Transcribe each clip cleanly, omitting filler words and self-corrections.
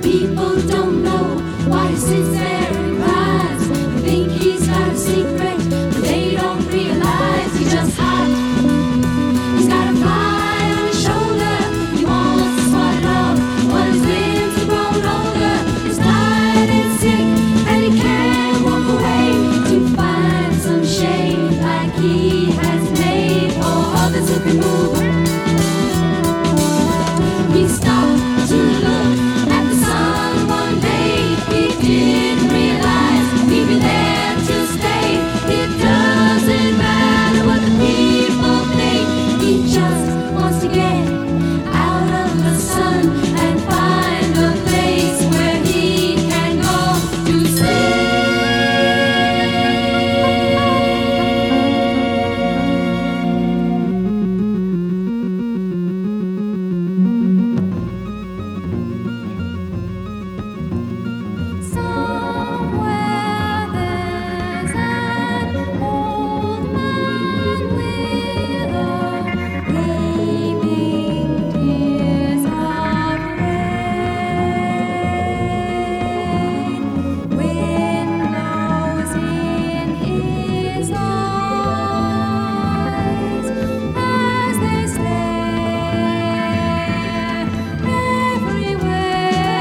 People don't know why he sits there and cries. They think he's got a secret, but they don't realize he's just hot. He's got a fly on his shoulder. He wants to swat it off, but his limbs have grown older. He's tired and sick, and he can't walk away to find some shade like he has made for others who can move. We stopped to look at the sun one day. He didn't realize he'd be there to stay. It doesn't matter what the people think. He just wants to get out of the sun and find a place where he can go to sleep. Somewhere there's an old man with a weeping tears of rain. Wind blows in his eyes as they stare everywhere.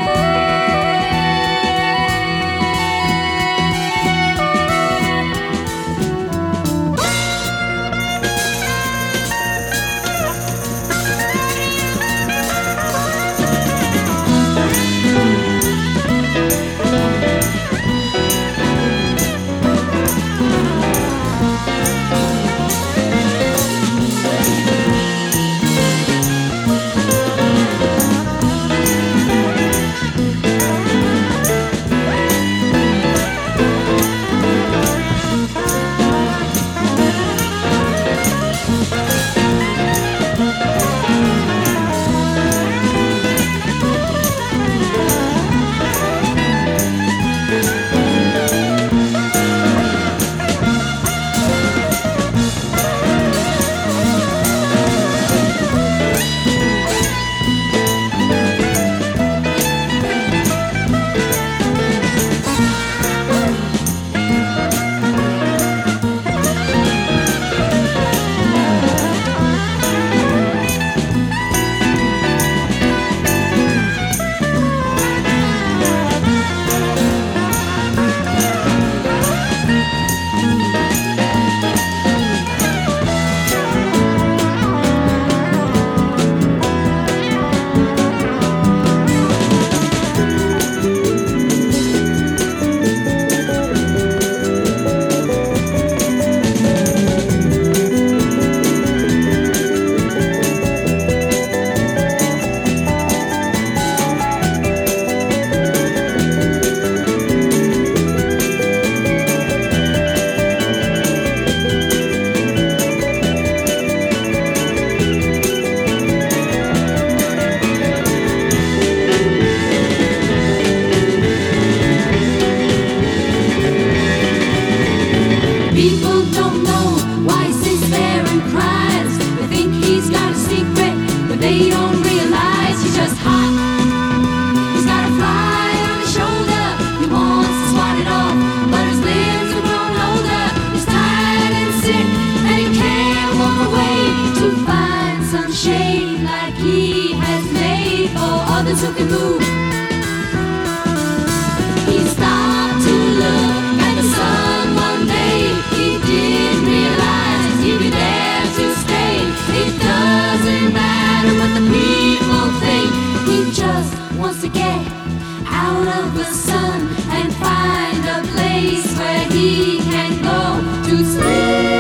People don't know why he sits there and cries. They think he's got a secret, but they don't realize he's just hot. He's got a fly on his shoulder. He wants to swat it off, but his limbs have grown older. He's tired and sick, and he can't walk away to find some shade like he has made for others who can move. He stopped to look at the sun one day. He didn't realize he'd be there to stay. It doesn't matter what the people think. He just wants to get out of the sun and find a place where he can go to sleep.